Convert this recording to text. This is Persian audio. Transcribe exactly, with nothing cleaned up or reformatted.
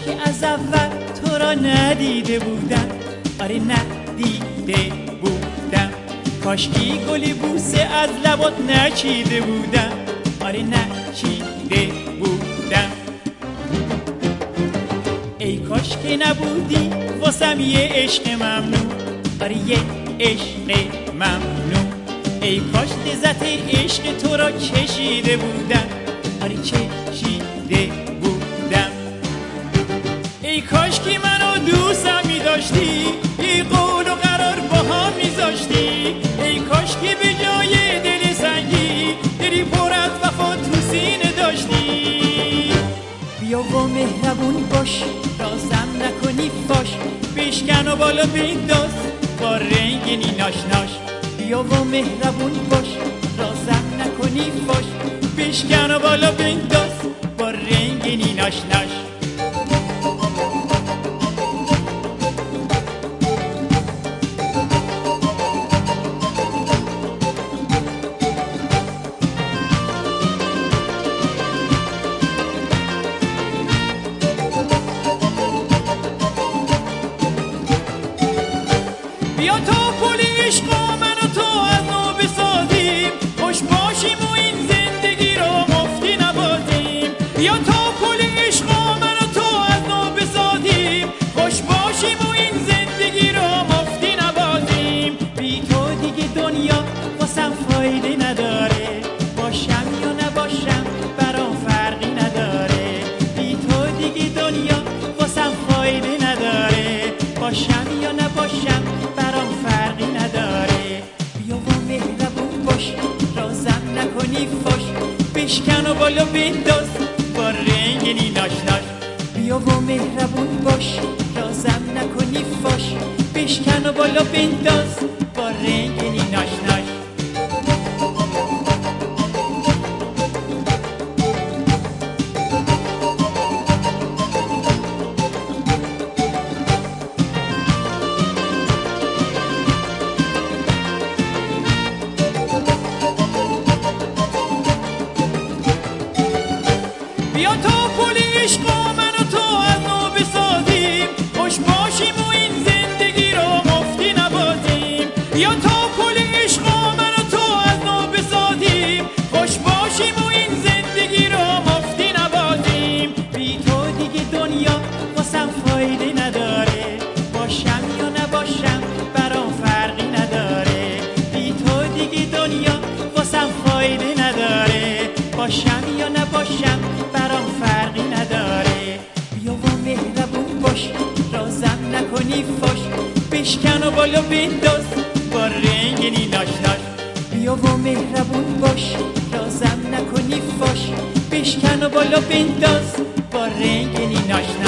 که از اول تو را ندیده بودم، آره ندیده بودم. کاشکی گلی بوسه از لبات نچیده بودم، آره نچیده بودم. ای کاش که نبودی واسم یه عشق ممنون، آره یه عشق ممنون. ای کاش لذت عشق تو را چشیده بودم، آره چشیده بودم. ای کاش که منو دوستم می داشتی، یه قول و قرار با هم می زاشتی. ای کاش که به جای دل سنگی دلی پر از وفا تو سینه داشتی. بیا و مهربون باش، رازم نکنی فاش، بشکن و بالا بنداز با رنگ نیناش ناش. بیا و مهربون باش، رازم نکنی فاش، بشکن و بالا بنداز با رنگ نیناش ناش. بیا تا پل عشق و من و تو از نو بسازیم، خوش باشیم و این زندگی رو مفتی نبازیم. بیا تا پل عشق و من و تو از نو بسازیم، خوش باشیم و این زندگی رو مفتی نبازیم. بی تو دیگه دنیا واسم فایده نداره، باشم یا نباشم برام فرقی نداره. بی تو دیگه دنیا واسم فایده نداره، باشم یا نباشم برام فرقی نداره. بیا و مهربون باش، رازم نکنی فاش، بشکن و بالا بنداز با رنگ نیناش ناش. بیا و مهربون باش، رازم نکنی فاش، بشکن و بالا بنداز با رنگ نیناش ناش. بیا تا پل عشق و من و تو از نو بسازیم، خوش باشیم و این زندگی رو مفتی نبازیم. بیا تا پل عشق و من و تو از نو بسازیم، خوش باشیم و این زندگی رو مفتی نبازیم. بی تو دیگه دنیا واسم فایده نداره، باشم یا نباشم برام فرقی نداره. بی تو دیگه دنیا واسم فایده نداره، باشم یا نباشم برام فرقی نداره. بیا و مهربون باش، رازم نکنی فاش، بشکن و بالا بنداز با رنگ نیناش ناش. بیا و مهربون باش، رازم نکنی فاش، بشکن و بالا بنداز با رنگ نیناش ناش.